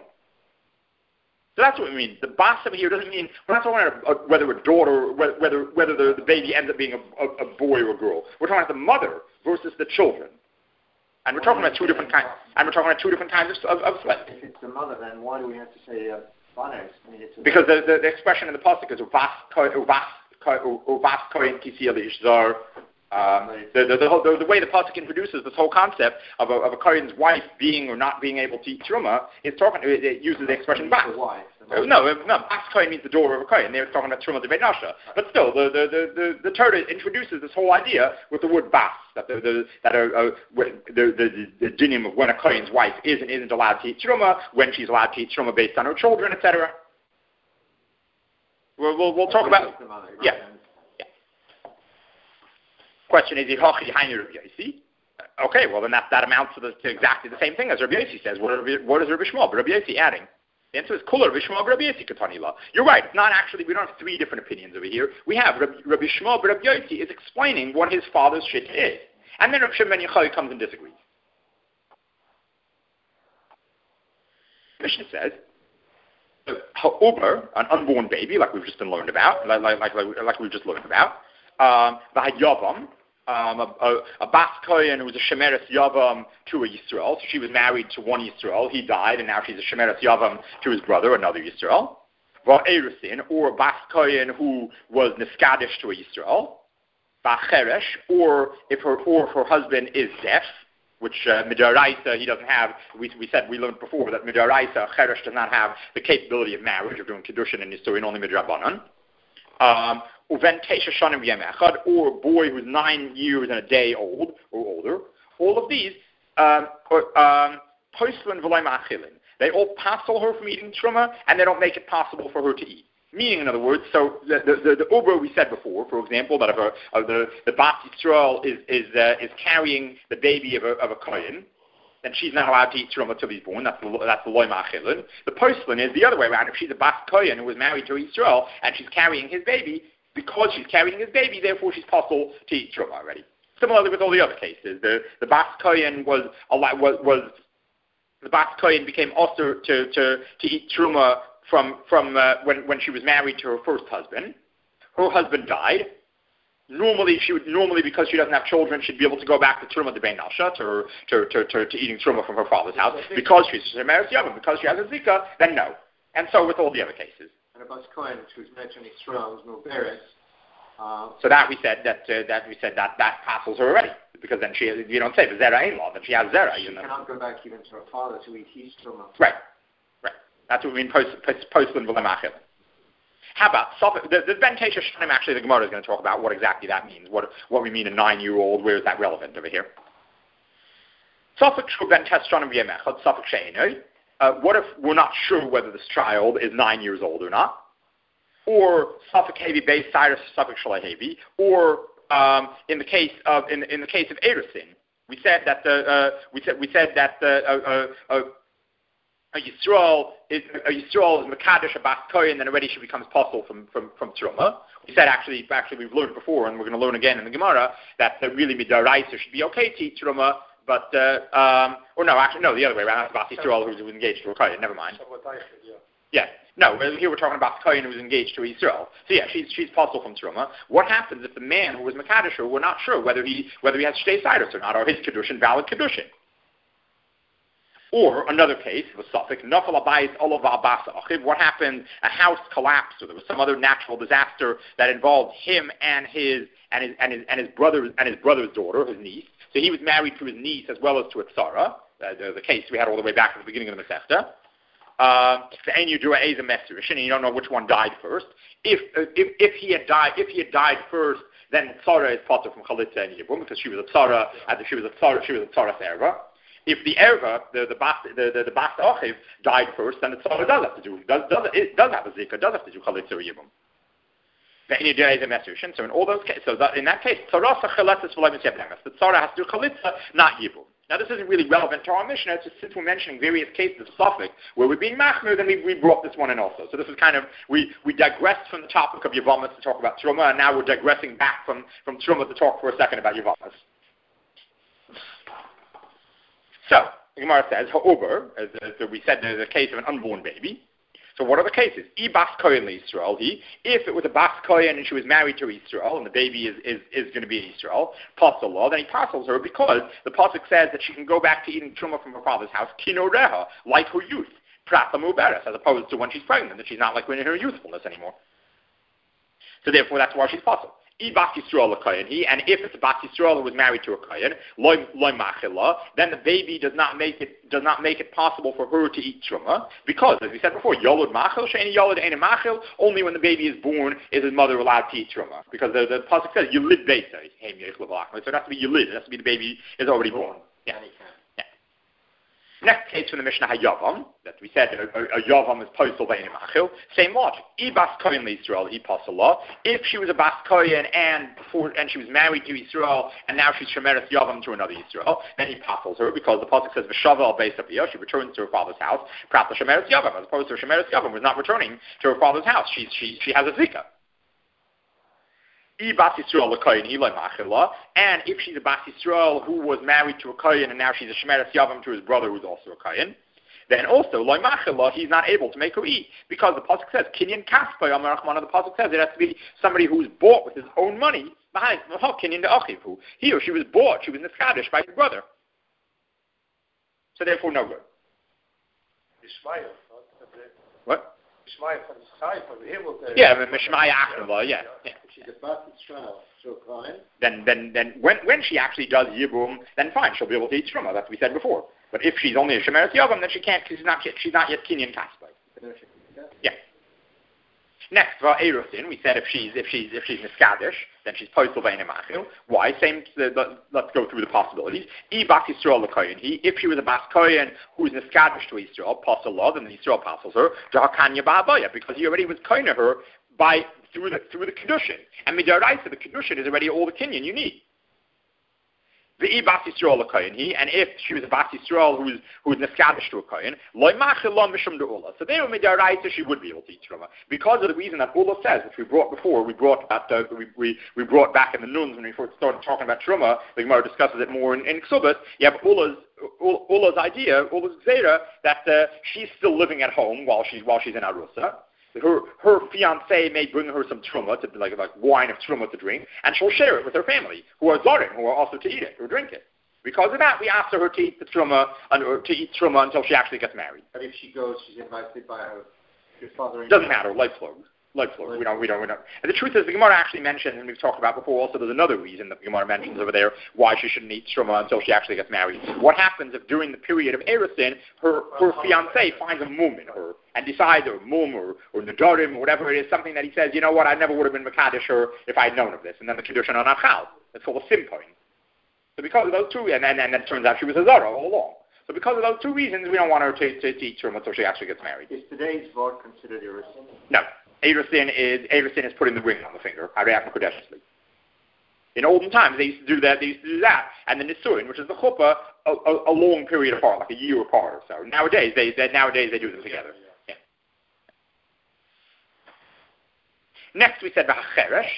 So that's what we mean. The basam here doesn't mean, we're not talking about a, a, whether a daughter, whether whether the, the baby ends up being a, a, a boy or a girl. We're talking about the mother versus the children. And we're talking about two different kinds. And we're talking about two different kinds of, of, of slaves. If it's the mother, then why do we have to say uh, fathers? I mean, it's because the, the, the expression in the pasuk is uvas uvas kohen kisiel ishzar. Um, the, the, the, the, the way the pasuk introduces this whole concept of a, of a kohen's wife being or not being able to eat truma is talking. It, it uses the expression bas. The wife, the no, no, bas kohen means the daughter of a kohen. They're talking about truma de benasha. But still, the the, the, the, the Torah introduces this whole idea with the word bas, that the the that a, a, the the the dinim of when a kohen's wife is and isn't allowed to eat truma, when she's allowed to eat truma based on her children, et cetera. We'll we'll, we'll talk about mother, right? yeah. Question is, okay, well then that, that amounts to, the, to exactly the same thing as Rabbi Yossi says. What, are, what is Rabbi Shmuel? But Rabbi Yossi adding. The answer is Kula Rabbi Shmuel Rabbi Yossi Katanila. You're right. It's not actually, we don't have three different opinions over here. We have Rabbi, Rabbi Shmuel Rabbi Yossi is explaining what his father's shit is. And then Rabbi Shimon ben Yochai comes and disagrees. Mishnah says, Ha'uber, an unborn baby, like we've just been learned about, like, like, like, like we've just learned about, um, the Hayavam, Um, a, a, a Bas Kohen who was a Shemeres Yavam to a Yisrael. So she was married to one Yisrael. He died, and now she's a Shemeres Yavam to his brother, another Yisrael. Va'erusin, or a Bas Kohen who was Niskadish to a Yisrael. Va'cheresh, or if her or if her husband is deaf, which uh, Midaraisa, he doesn't have. We, we said, we learned before that Midaraisa, Cheresh does not have the capability of marriage, of doing Kiddushin and Yisurin, only Midrabanan. Um, or a boy who's nine years and a day old or older. All of these, um, um, they all passel her from eating truma, and they don't make it possible for her to eat. Meaning, in other words, so the the, the, the uber we said before, for example, that if a, uh, the the Bas Yisrael is is uh, is carrying the baby of a of a kohen, then she's not allowed to eat truma till he's born. That's the that's the loy ma'achilin. The postlin is the other way around. If she's a Bas Kohen who was married to Yisrael and she's carrying his baby, because she's carrying his baby, therefore she's possible to eat truma already. Similarly with all the other cases, the the Bas Kohen was was was the Bas Kohen became also to to to eat truma from from uh, when when she was married to her first husband. Her husband died. Normally, she would normally because she doesn't have children, she'd be able to go back to truma de bein nasha, to to, to to to eating truma from her father's house. Because she's a Shemeres Yavam, because she has a zika, then no. And so with all the other cases. And a Bas Kohen, which was mentioned in Israel, no beres. Uh, so that we said that uh, that we said that that passes her already, because then she you don't say zera in law, then she has zera. She cannot go back even to her father to eat his truma. Right, right. That's what we mean post post postlin v'lemachil. How about the, the Ben Tesha Shanim? Actually, the Gemara is going to talk about what exactly that means. What what we mean a nine-year-old. Where is that relevant over here? Safek Shur Ben Tesha Shanim v'yemechad Safek She'enoi. What if we're not sure whether this child is nine years old or not? Or Safek Hevi Beis Cyrus Safek Shalahevi, or um, in the case of in in the case of Erusin, we said that the uh, we said we said that the uh, uh, uh, a Yisrael is a Yisrael is Mekadesh a Bas Kohen, then already she becomes possible from from from Truma. We said actually actually we've learned before, and we're going to learn again in the Gemara that the really midaraisa should be okay to eat Truma, but uh, um, or no, actually no, the other way around. That's Bas Yisrael who's engaged to a Kohen. Never mind. Yeah. No, here we're talking about Kohen who's engaged to Yisrael. So yeah, she's she's possible from Truma. What happens if the man who was Mekadesh her, we're not sure whether he whether he has Shtei Sidus or not, or his Kedushin valid Kedushin? Or another case, the suffix, Nafal Abayis Olav Abasa Achiv, what happened, a house collapsed, or there was some other natural disaster that involved him and his and his and his and his brother and his brother's daughter, his niece. So he was married to his niece as well as to a tzara, uh, the, the case we had all the way back at the beginning of the Masechta. The ein you do a Eza Meserish, and you don't know which one died first. If uh, if if he had died if he had died first, then tzara is potter from Chalitza and Yibum, because she was a tzara, as if she was a tzara, she was a tzara erva. If the erva, the the bas the the, the bas achiv died first, then the tzara does have to do does does it does have a zika, does have to do chalitza or yibum. The ein you do a Eza Meserish. So in all those cases, so that in that case, tzara chaletzes v'loy mitzvah. The tzara has to do chalitza, not yibum. Now, this isn't really relevant to our mission. It's just since we're mentioning various cases of suffix where we're being machmir, then we, we brought this one in also. So this is kind of, we, we digressed from the topic of Yavamas to talk about Truma, and now we're digressing back from, from Truma to talk for a second about Yavamas. So, the Gemara says, Ha'ober, as, as we said, there's a case of an unborn baby. So what are the cases? I bas kohen Yisrael. He, if it was a bas kohen and she was married to Yisrael, and the baby is, is, is going to be Yisrael, pasal law, then he pasals her because the pasuk says that she can go back to eating truma from her father's house, kinoreha, like her youth, prata muberes, as opposed to when she's pregnant, that she's not like in her youthfulness anymore. So therefore, that's why she's pasal. I bas Yisrael a kohen he, and if it's a bas Yisrael who was married to a kohen, loy loy machila, then the baby does not make it does not make it possible for her to eat truma, because as we said before, yolod machil she'eni yolod eni machil. Only when the baby is born is his mother allowed to eat truma, because the the pasuk says yulid beisa. So it has to be yulid. It has to be the baby is already born. Yeah. Next case from the Mishnah Hayavam, that we said a, a, a Yavam is postal by Machil. Same logic. I bas kohen Yisrael, he postal law. If she was a bas kohen and before and she was married to Yisrael and now she's shemeres Yavam to another Yisrael, then he postals her because the pasuk says v'shava al beis aviyah, she returns to her father's house. Prat shemeres Yavam, as opposed to her shemeres Yavam was not returning to her father's house. She she she has a zika. And if she's a Bas Yisrael who was married to a Kohen and now she's a Shemeres Yavam to his brother who's also a Kohen, then also, Loi Machila, he's not able to make her eat. Because the Pasuk says, Kinyan Kaspa Yamar Rachmana, the Pasuk says it has to be somebody who's bought with his own money, behind Kinyan de Achiv, he or she was bought, she was Nefkadesh by his brother. So therefore, no good. What? Yeah, Mishmaya Achnava, yeah. yeah. She's a Bas Yisrael, so fine. Then, then, then, when when she actually does Yibum, then fine, she'll be able to eat Truma. That's what we said before. But if she's only a Shemeres Yavam, then she can't, because she's not yet, she's not yet Kinyan Kaspai. Yeah. Next, for Erusin, we said if she's if she's if she's Niskadish, then she's postal b'einei machil. Why? Same. Uh, let, let's go through the possibilities. I bas Yisrael l'kohen. He, if she was a bas kohen who is Niskadish to Yisrael, postal law, then the Yisrael postals her jahakanya ba'avaya, because he already was kohen her by through the through the kedushin. And midaraisa, the kedushin is already all the kinyan you need. The I bas Yisrael a kohen he, and if she was a bas Yisrael who's who's neskadish to a kohen, loy machil lo mishum de ula. So there, midaraisa, she would be able to eat truma because of the reason that ula says, which we brought before. We brought that uh, we, we we brought back in the nuns when we first started talking about truma. The Gemara discusses it more in, in Ksubas. You have ula's ula's idea, ula's zera, that uh, she's still living at home while she's while she's in arusa. Her her fiancé may bring her some truma, to, like like wine of truma to drink, and she'll share it with her family, who are zarim, who are also to eat it or drink it. Because of that, we asked her to eat the truma, or to eat truma until she actually gets married. But if she goes, she's invited by her, her father. Doesn't matter. Life flows. Life flows. We don't. We don't. We don't. And the truth is, the Gemara actually mentions, and we've talked about before. Also, there's another reason that the Gemara mentions over there why she shouldn't eat truma until she actually gets married. What happens if during the period of erusin, her her fiancé finds a mum in her and decides, or mum or or nedarim or whatever it is, something that he says, you know what, I never would have been mekadesh her if I had known of this, and then the kedushin on achal. That's called a simpoin. So because of those two, and then and then it turns out she was a zara all along. So because of those two reasons, we don't want her to, to, to eat truma until she actually gets married. Is today's vod considered erusin? No. Erusin is Erusin is putting the ring on the finger. I react kodeshly. In olden times, they used to do that. They used to do that, and the nisuin, which is the chuppah, a, a, a long period apart, like a year apart or so. Nowadays, they, they nowadays they do them together. Yeah. Next, we said b'hacheresh.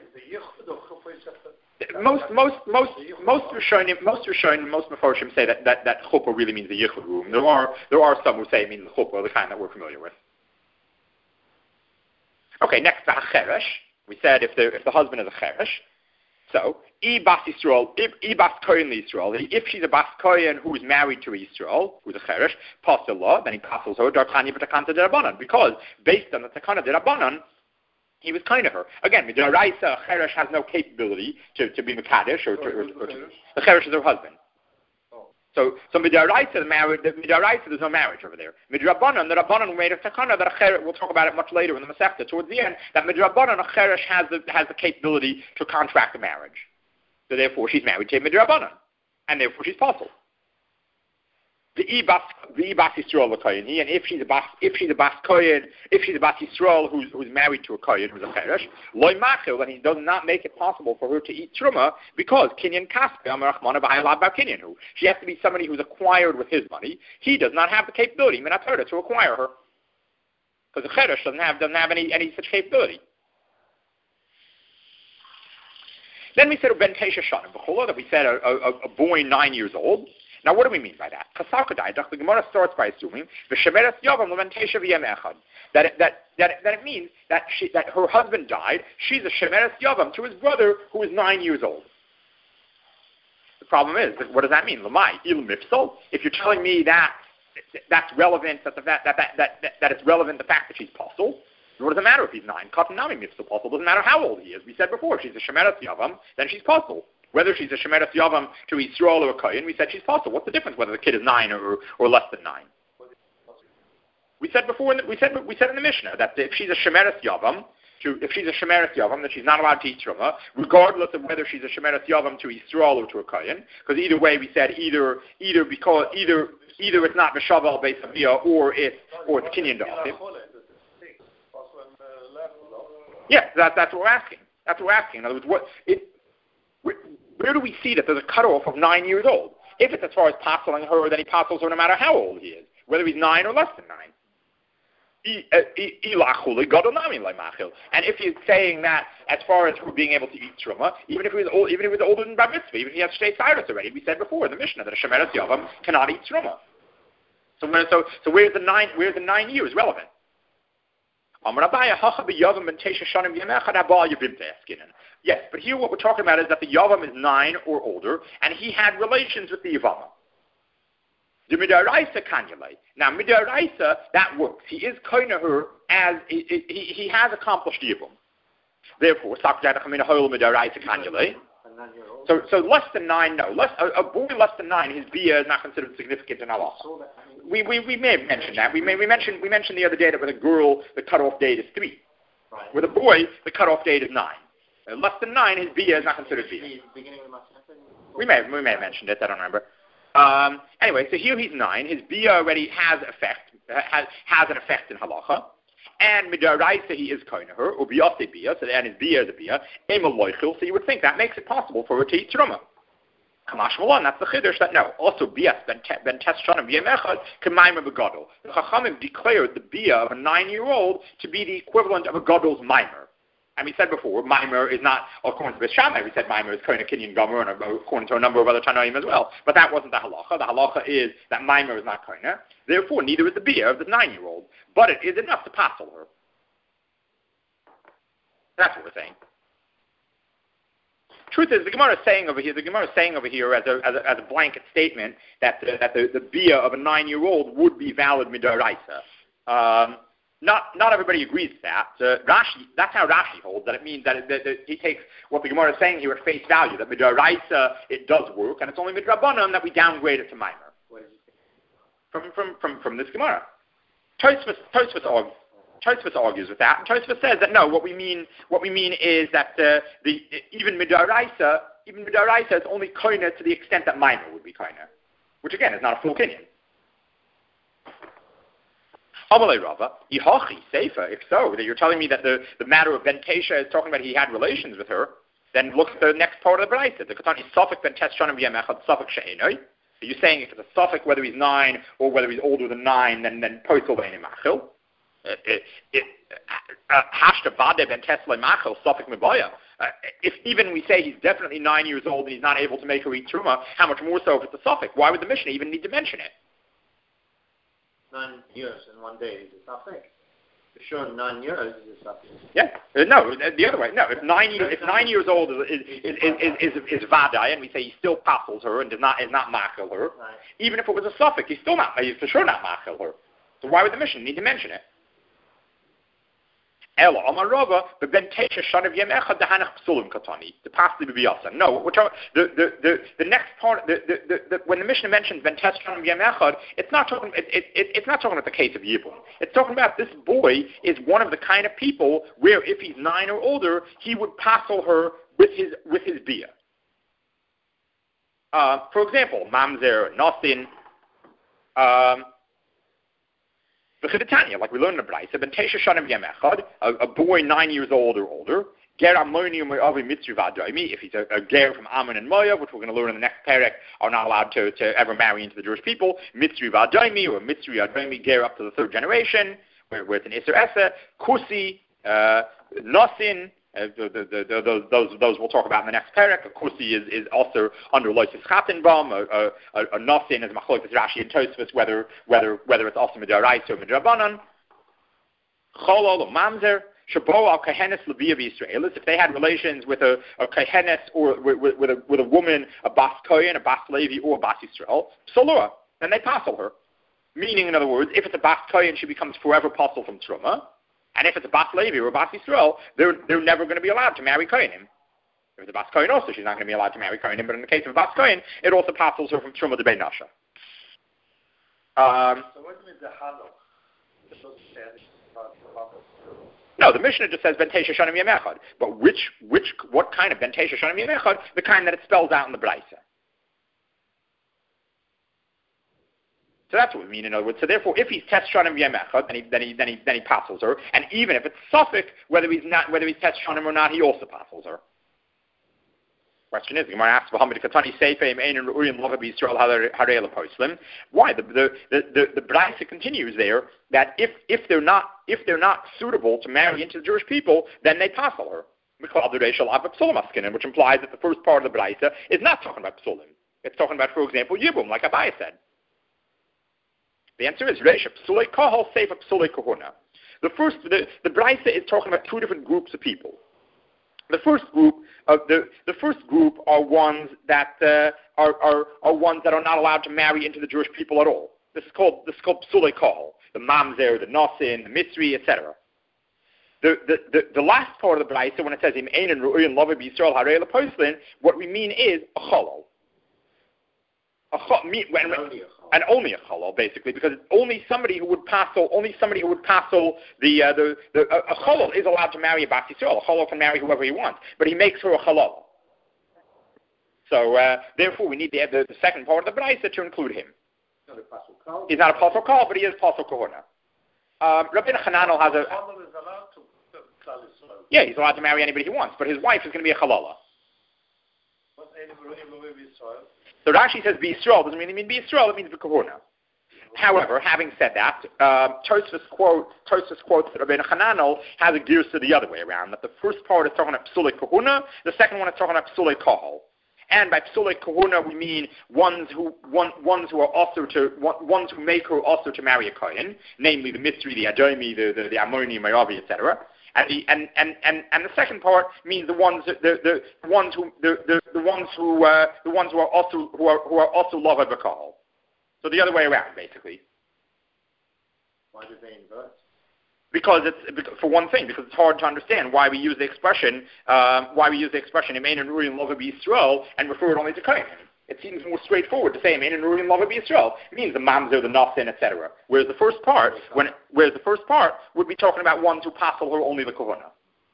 Most most most most Rishonim most Rishonim most Meforshim say that that that chuppah really means the yichud room. There are there are some who say it means the chuppah, the kind that we're familiar with. Okay, next b'hacheresh. We said if the if the husband is a cheresh. So, I bas Yisrael, I bas kohen Yisrael. If she's a bas kohen who is married to a Yisrael, who's a cheresh, pasel law, then he pasels her darkani b'takanta derabbanan, because based on the takana derabbanan, he was kind of her. Again, midaraisa, a cheresh has no capability to, to be mekadesh or to, or, or to the cheresh is her husband. So, so midaraisa, the marriage, the midaraisa, there's no marriage over there. Midrabbanan, the rabbanan made a takana that a cheresh. We'll talk about it much later in the Masechta towards the end. That midrabbanan, a cheresh has the has the capability to contract a marriage. So therefore, she's married to a midrabbanan, and therefore she's possible. The ibas, the ibas Yisrael a kohen, and if she's a bas, if she's a bas kohen, if she's a bas Yisrael who's who's married to a kohen who's a cheresh, loy machil, and he does not make it possible for her to eat truma because kinyan kaspe amarachmana b'hayalad bar kinyan hu. She has to be somebody who's acquired with his money. He does not have the capability, minatorah, to acquire her, because the cheresh doesn't have doesn't have any any such capability. Then we said ben teisha shanim b'chola, that we said a, a, a boy nine years old. Now, what do we mean by that? The Gemara starts by assuming that it, that that that it means that she, that her husband died. She's a shemeres yavam to his brother who is nine years old. The problem is, what does that mean? Lamai il mifsal. If you're telling me that that's relevant, that the that that that that, that it's relevant the fact that she's possible. What does it matter if he's nine? Katanami mifsal possible. Doesn't matter how old he is. We said before, if she's a shemeres yavam, then she's possible. Whether she's a shemeres yavam to Yisrael or a kohen, we said she's possible. What's the difference whether the kid is nine or, or less than nine? We said before, in the, we said we said in the Mishnah that if she's a shemeres yavam, to if she's a shemeres yavam, that she's not allowed to eat truma, regardless of whether she's a shemeres yavam to Yisrael or to a kohen. Because either way, we said either either because either either it's not mishaval based on or it's or it's kinyan da'atim. Yeah, that, that's what we're asking. That's what we're asking. In other words, what it. Where do we see that there's a cutoff of nine years old? If it's as far as parceling her, then he parcels her no matter how old he is, whether he's nine or less than nine. And if he's saying that as far as her being able to eat truma, even if he was old, even if he was older than bar mitzvah, even if he has shtei cyrus already, we said before in the Mishnah that a shemeres yavam cannot eat truma. So, so, so where's the nine? Where's the nine years relevant? Yes, but here what we're talking about is that the Yavam is nine or older, and he had relations with the Yavama. The Midaraisa Kanyalai. Now, Midaraisa, that works. He is koina her as, he, he, he has accomplished Yavam. Therefore, Midaraisa Kanyalai. So, so less than nine, no. Less, a, a boy less than nine, his bia is not considered significant in Allah. We, we, we may have mentioned that. We may we mentioned we mentioned the other day that with a girl, the cutoff date is three. Right. With a boy, the cutoff date is nine. Uh, less than nine, his bia is not considered bia. We may have, we may have mentioned it. I don't remember. Um, anyway, so here he's nine. His bia already has effect has has an effect in halacha. And midaraisa he is koina her, or biyase bia, so and his bia is a bia. Ema loichil, so you would think that makes it possible for her to eat truma. Kamash Malon, that's the chiddush that no. Also, bias ben tes shanim b'yem echad k'maymer b'gadol. The Chachamim declared the bia of a nine-year-old to be the equivalent of a gadol's mimer. And we said before, mimer is not according to Beis Shammai. We said mimer is koina kinyan gomer, and according to a number of other Tanoim as well. But that wasn't the halacha. The halacha is that mimer is not koina. Therefore, neither is the bia of the nine-year-old. But it is enough to passel her. That's what we're saying. Truth is, the Gemara is saying over here. The Gemara is saying over here as a as a, as a blanket statement that the, that the, the bia of a nine-year-old would be valid midaraisa. Um, not not everybody agrees with that. Uh, Rashi, that's how Rashi holds that. It means that, it, that, that he takes what the Gemara is saying here at face value. That midaraisa it does work, and it's only midrabanan that we downgrade it to mimer. From from from from this Gemara, Tosfos Tosfos argues. Tosfos argues with that, and Tosfos says that no, what we mean, what we mean is that uh, the even midaraisa, even midaraisa is only koina to the extent that minor would be koina, which again is not a full kinyan. Amalei Rava, Yihachi Seifa. If so, that you're telling me that the, the matter of Ben Tesha is talking about he had relations with her, then look at the next part of the Braisa. The Katani Safek ben Tes Shanim Yem Echad Safek She'enoi. So you're saying if it's a Safek, whether he's nine or whether he's older than nine, then then Posel Ve'enim Machil. Hashta Bade ben Tes Le Machil Safek Mebaya. If even we say he's definitely nine years old and he's not able to make her eat Truma, how much more so if it's a Safek? Why would the Mishnah even need to mention it? Nine years and one day is a Safek. For sure, nine years is a Safek. Yeah, uh, no, the other way. No, if nine years, if nine years old is is is is, is, is, is Vadai, and we say he still passels her and does not is not machil her, right. Even if it was a Safek, he's still not, he's for sure not machil her. So why would the Mishnah need to mention it? Ella Amarova, but Ben Teisha Shanav Yem Echad Dehanach Psulim Katani, the Pasli Bibiyasa. No, we're talking the the the, the next part. The, the, the, the when the Mishnah mentions Ben Teisha Shanav Yem Echad, it's not talking. It, it, it, it's not talking about the case of Yibum. It's talking about this boy is one of the kind of people where if he's nine or older, he would passel her with his with his bia. Uh, for example, Mamzer, Nosin. Um, like we learned in the Braisa, ben Teisha Shanim Yem Echad, a boy nine years old or older, Ger Ammoni Moavi Mitzri V'Adoimi, if he's a, a ger from Ammon and Moav, which we're going to learn in the next perek, are not allowed to, to ever marry into the Jewish people, Mitzri V'Adoimi or Mitzri Adoimi ger up to the third generation, where, where it's an Isser Esa, Kusi, uh, Nosin. Uh, the, the, the, those, those, those we'll talk about in the next parak. Of course, he is, is also under Loisis Chatenbaum. A, a, a Nosin is Machlokes Rashi and Tosfos, whether whether whether it's also Midrabanan or Midrabanan. Cholol or Mamzer. Shabo al Kahenes Leviya Israelis. If they had relations with a, a Kahenes or with, with, with a with a woman, a Bas Kohen, a Bas Levi, or a Bas Yisrael, Psalua, then they passel her. Meaning, in other words, if it's a Bas Kohen, she becomes forever passel from Truma. And if it's a Bas Levi or a Bas Yisrael, they're, they're never going to be allowed to marry Kohanim. If it's a Bas Kohen also, she's not going to be allowed to marry Kohanim, but in the case of a Bas Kohen, it also passes her from Truma to Bein Nasha. Um, so what do you mean the Hanoch? No, the Mishnah just says Ben Teisha Shanim Yem Echad. But which, which, what kind of Ben Teisha Shanim Yem Echad? The kind that it spells out in the Braisa. So that's what we mean, in other words. So therefore, if he's test shanim yem echad, then he then he then he then he passels her. And even if it's suffix, whether he's not whether he's test shanim or not, he also passels her. Question is, the Gemara asks, why? The the the the, the Braisa continues there that if if they're not if they're not suitable to marry into the Jewish people, then they passel her. Which implies that the first part of the Braisa is not talking about psulim. It's talking about, for example, yibum, like Abai said. The answer is Reisha Psulei Kahal Sefer Psulei Kahuna. The first, the the Braisa is talking about two different groups of people. The first group, of the the first group are ones that uh, are, are are ones that are not allowed to marry into the Jewish people at all. This is called this is called Psulei Kahal, the Mamzer, the Nosin, the Mitzri, et cetera. The, the the the last part of the Braisa, when it says Im Ein and Ru'in Love Yisrael Harei LaPoslin, what we mean is a chalal. A chal, me, when, when, and only a chalal, basically, because it's only somebody who would passel, only somebody who would passel the uh, the the a, a chalal is allowed to marry a Bas Yisrael. A chalal can marry whoever he wants, but he makes her a chalal. So uh, therefore, we need the, the the second part of the Braisa to include him. He's not a pasel kal, but he is pasel kahuna. Um, Rabbeinu Hananel has a. Yeah, he's allowed to marry anybody he wants, but his wife is going to be a chalala. So Rashi says B'Yisrael doesn't really mean B'Yisrael, it means B'Kahuna. However, having said that, um, Tosfos quote, Tosfos quotes that Rabbeinu Hananel has a gears to the other way around, that the first part is talking about Psulei Kahuna, the second one is talking about Psulei Kahal. And by Psulei Kahuna we mean ones who one, ones who are also to one, ones who make her also to marry a Kohen, namely the Mitzri, the Adomi, the the, the Ammoni, Moavi, et cetera. And the and, and, and, and the second part means the ones the the, the ones who the, the, the ones who uh, the ones who are also who are who are also Lava Bakal. So the other way around, basically. Why do they invert? Because it's for one thing, because it's hard to understand why we use the expression um, why we use the expression Imein and Ruin Lava B'Yisrael and refer it only to Kohen. It seems more straightforward to say Imein and Ruin Lava B'Yisrael. It means the Mamzer, the Nosin, et cetera. Whereas the first part, when whereas the first part would be talking about ones who passel her only the Kohuna.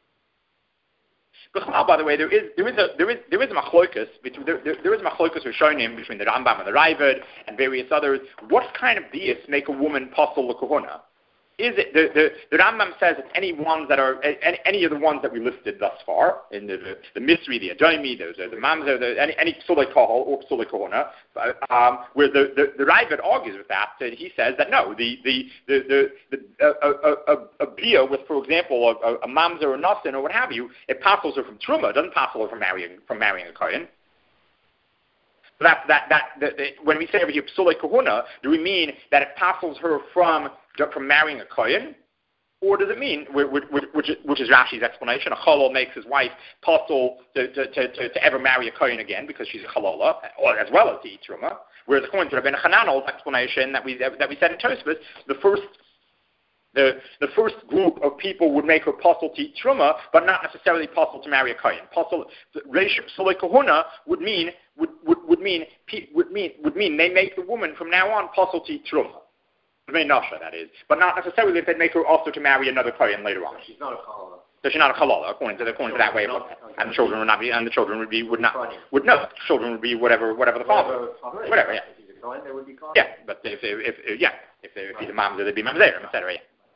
But by the way, there is there is a there is there is a machlokus between there, there, there is a machlokus Rishonim between the Rambam and the Raavad and various others. What kind of dias make a woman passel the Kohuna? Is it the, the, the Rambam says that any ones that are any, any of the ones that we listed thus far in the the, the Misri, the Adomi, the the, the Mamzer, the, any any Psulei Kohol or Psulei Kohona, um, where the the, the Ravid argues with that, and he says that no, the the the the, the a, a, a, a bia with, for example, a, a Mamzer or Nasin or what have you, it passes her from Truma, it doesn't pass her from marrying from marrying a Kohen. So that that that the, the, when we say over here Psulei Kohona, do we mean that it passes her from from marrying a Kohen, or does it mean, which, which, which is Rashi's explanation, a Chalol makes his wife possible to, to, to, to, to ever marry a Kohen again because she's a Chalola, or as well as to eat Truma, whereas according to Rabbeinu Hananel's explanation that we that we said in Tosfos, the first the the first group of people would make her possible to eat Truma, but not necessarily possible to marry a Kohen. Possible Reish Psulei Kohona would mean would, would, would mean would mean would mean they make the woman from now on possible to eat Truma. Nasha, that is, but not necessarily if they'd make her also to marry another Kohen later on. She's not a Chalala. So she's not a Chalala, according to the according to that way, of, and the children would not be, and the children would be would not would no, children would be whatever whatever the father, whatever, whatever, yeah. If he's a Kohen, they would be Kohen. Yeah, but if if, if yeah, if they, if he's a mamzer, they'd be mamzer, et cetera.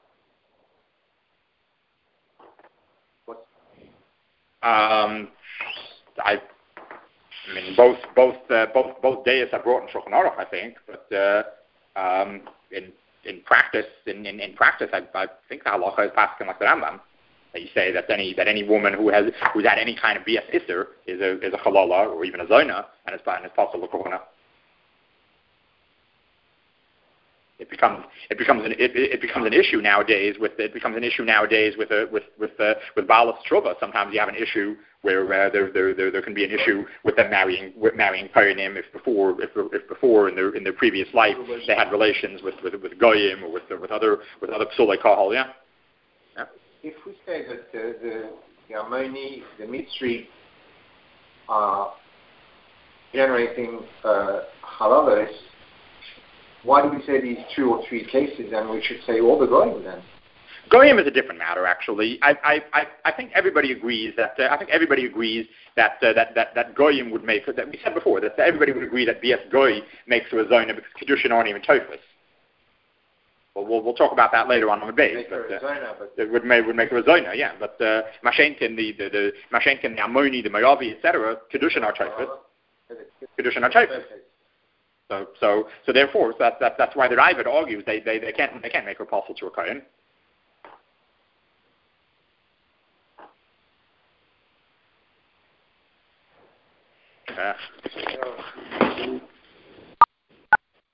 Yeah. Um, I, I mean both both uh, both both days are brought in Shulchan Aruch, I think, but uh, um, in In practice, in, in, in practice, I, I think the halacha is passing like the Rambam. That you say that any that any woman who has who's had any kind of bias isser is a is a halala or even a zona, and it's and it's possible kohana. It becomes it becomes an it, it becomes an issue nowadays with it becomes an issue nowadays with a with with uh, with balas trova. Sometimes you have an issue where uh, there, there there there can be an issue with them marrying with marrying Kohanim if before if if before in their in their previous life they had relations with with, with goyim or with with other with other psulei kahal. Yeah. Yeah. If we say that the the, the Ammoni, the Mitzri are generating uh, halalas, why do we say these two or three cases, and we should say all the goyim then? Goyim is a different matter, actually. I I, I, I think everybody agrees that uh, I think everybody agrees that uh, that that that goyim would make that we said before that everybody would agree that B S goy makes her a zona because kedushin aren't even tofus. Well, we'll we'll talk about that later on on the base. But, uh, zona, but it would make would make her a zona, yeah. But uh, Mashenkin, the the, the Mashenkin, the Ammoni, the Moavi, et cetera, kedushin are tofus. Kedushin are tofus. So, so, so therefore, so that's, that's, that's why the Ravid argues they, they, they can't they can't make her possible to a Kohen. Uh,